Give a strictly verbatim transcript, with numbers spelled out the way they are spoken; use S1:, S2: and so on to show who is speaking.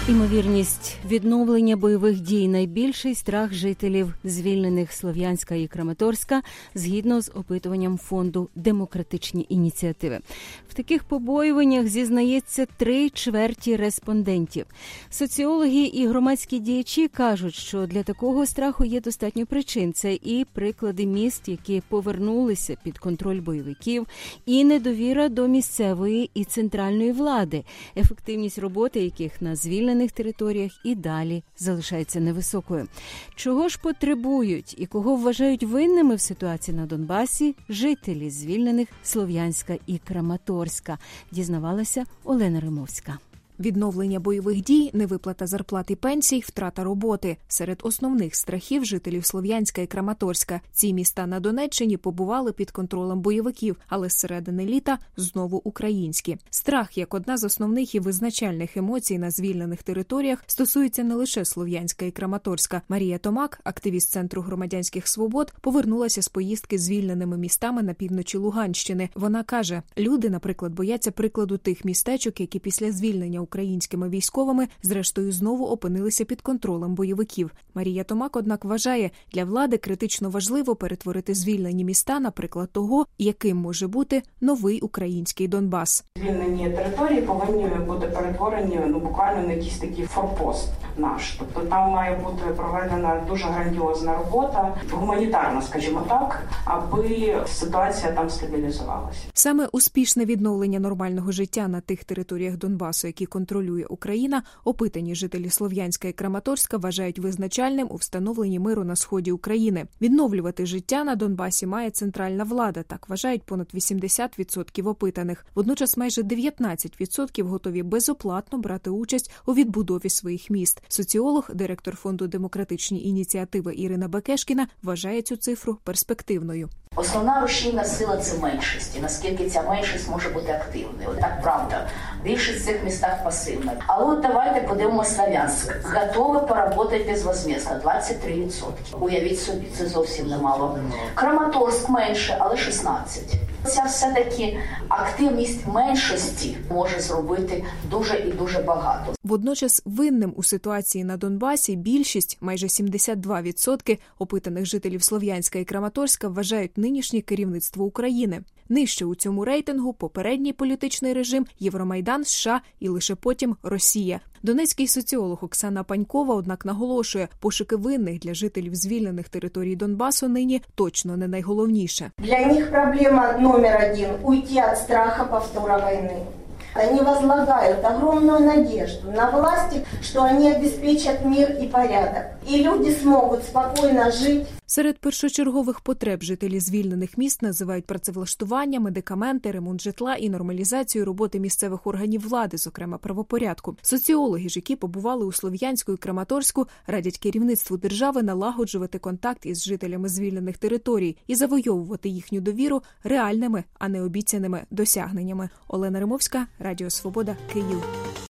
S1: Імовірність відновлення бойових дій – найбільший страх жителів звільнених Слов'янська і Краматорська, згідно з опитуванням фонду «Демократичні ініціативи». В таких побоюваннях зізнається три чверті респондентів. Соціологи і громадські діячі кажуть, що для такого страху є достатньо причин. Це і приклади міст, які повернулися під контроль бойовиків, і недовіра до місцевої і центральної влади, ефективність роботи яких на звільнених територіях і далі залишається невисокою. Чого ж потребують і кого вважають винними в ситуації на Донбасі жителі звільнених Слов'янська і Краматорська, дізнавалася Олена Римовська.
S2: Відновлення бойових дій, невиплата зарплат і пенсій, втрата роботи. Серед основних страхів жителів Слов'янська і Краматорська. Ці міста на Донеччині побували під контролем бойовиків, але з середини літа знову українські. Страх, як одна з основних і визначальних емоцій на звільнених територіях, стосується не лише Слов'янська і Краматорська. Марія Томак, активіст Центру громадянських свобод, повернулася з поїздки звільненими містами на півночі Луганщини. Вона каже, люди, наприклад, бояться прикладу тих містечок, які після звільнення українськими військовими, зрештою, знову опинилися під контролем бойовиків. Марія Томак, однак, вважає, для влади критично важливо перетворити звільнені міста на приклад того, яким може бути новий український Донбас.
S3: Звільнені території повинні бути перетворені ну, буквально на якийсь такий форпост наш. Тобто там має бути проведена дуже грандіозна робота, гуманітарна, скажімо так, аби ситуація там стабілізувалася.
S2: Саме успішне відновлення нормального життя на тих територіях Донбасу, які контролює Україна, опитані жителі Слов'янська і Краматорська вважають визначальним у встановленні миру на сході України. Відновлювати життя на Донбасі має центральна влада, так вважають понад вісімдесят відсотків опитаних. Водночас майже дев'ятнадцять відсотків готові безоплатно брати участь у відбудові своїх міст. Соціолог, директор фонду «Демократичні ініціативи» Ірина Бекешкіна вважає цю цифру перспективною.
S4: Основна рушійна сила – це меншість. І наскільки ця меншість може бути активною. Так, правда. Більшість в цих містах пасивна. Але от давайте подивимося Слов'янськ. Готові поработати безвозмездно – двадцять три відсотки. Уявіть собі, це зовсім немало. Краматорськ менше, але шістнадцять. Ця все-таки активність меншості може зробити дуже і дуже багато.
S2: Водночас винним у ситуації на Донбасі більшість, майже сімдесят два відсотки опитаних жителів Слов'янська і Краматорська вважають нинішнє керівництво України. Нижче у цьому рейтингу попередній політичний режим, Євромайдан, США і лише потім Росія. Донецький соціолог Оксана Панькова, однак, наголошує, пошуки винних для жителів звільнених територій Донбасу нині точно не найголовніше.
S5: Для них проблема номер один – уйти від страху повтора війни. Они возлагают огромную надежду на власти, что они обеспечат мир и порядок. И люди смогут спокойно жить.
S2: Серед першочергових потреб жителі звільнених міст називають працевлаштування, медикаменти, ремонт житла і нормалізацію роботи місцевих органів влади, зокрема правопорядку. Соціологи ж, які побували у Слов'янську і Краматорську, радять керівництву держави налагоджувати контакт із жителями звільнених територій і завойовувати їхню довіру реальними, а не обіцяними досягненнями. Олена Римовська, Радіо Свобода, Київ.